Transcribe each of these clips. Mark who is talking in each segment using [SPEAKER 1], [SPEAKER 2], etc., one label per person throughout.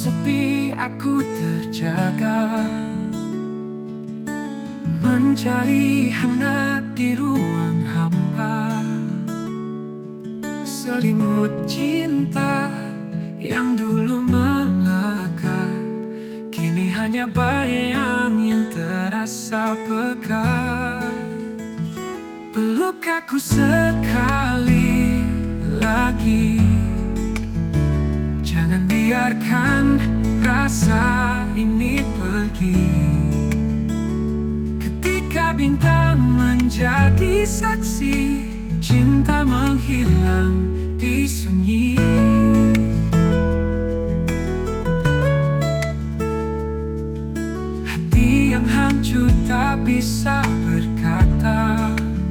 [SPEAKER 1] sepi aku terjaga, mencari hangat di ruang hampa. Selimut cinta yang dulu melekat, kini hanya bayang yang terasa pekat. Peluk aku sekali lagi, jangan biarkan rasa ini pergi. Ketika bintang menjadi saksi, cinta menghilang di sunyi. Hati yang hancur tak bisa berkata,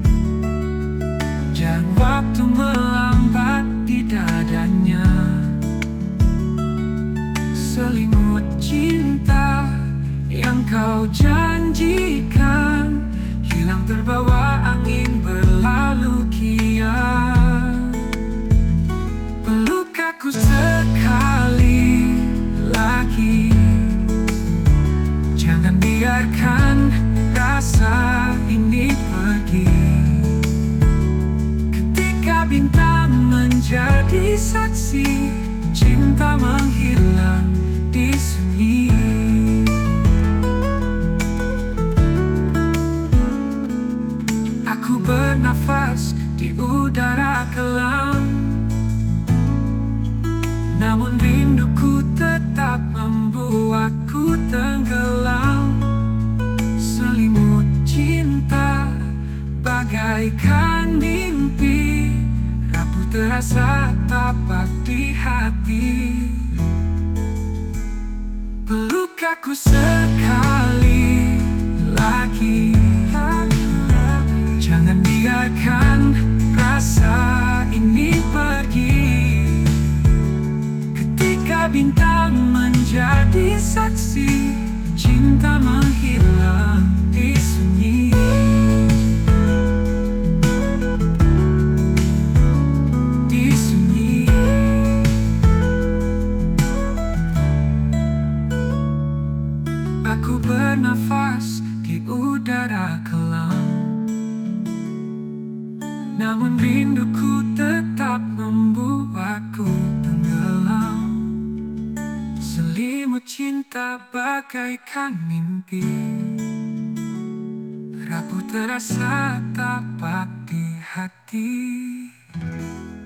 [SPEAKER 1] dan waktu melambat di dadanya. Selimut cinta yang kau janjikan hilang terbawa angin berlalu kian. Peluk aku sekali lagi, jangan biarkan rasa ini pergi. Bintang menjadi saksi, cinta menghilang di sunyi. Aku bernafas di udara kelam, namun rinduku tetap membuatku tenggelam. Selimut cinta bagaikan mimpi, terasa tapak di hati. Peluk aku sekali lagi, jangan biarkan rasa ini pergi. Ketika bintang menjadi saksi, cinta menghilang di sunyi. Aku bernafas di udara kelam, namun rinduku tetap membuatku tenggelam. Selimut cinta bagaikan mimpi, rapuh terasa tapak di hati.